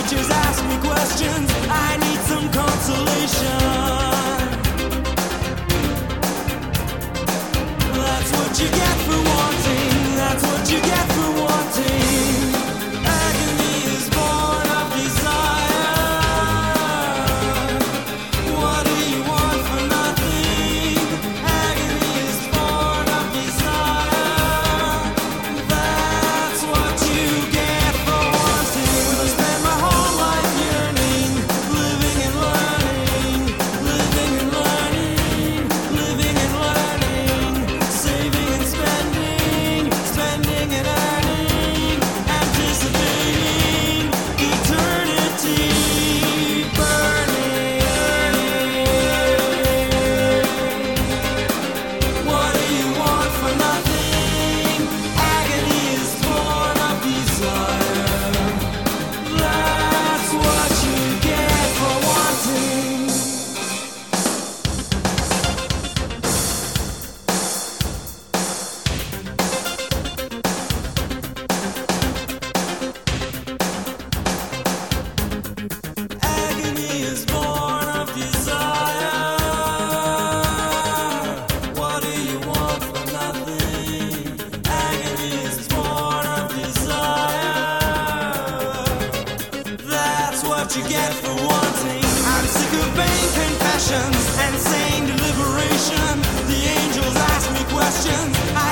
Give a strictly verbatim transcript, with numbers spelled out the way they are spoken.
teachers ask me questions. I need some consolation. That's what you get for wanting. That's what you get for wanting. Agony is born of desire. What do you want for nothing? Agony is born of desire. That's what you get for wanting. I spend my whole life yearning, living and learning, living and learning, living and learning, saving and spending, spending and earning, anticipating eternity burning. What do you want for nothing? Agony is born of desire. That's what you get for wanting. Agony is born of desire. What do you want for nothing? Agony is born of desire. That's what you get for wanting. I'm sick of vain confessions and sane deliberation. The angels ask me questions. I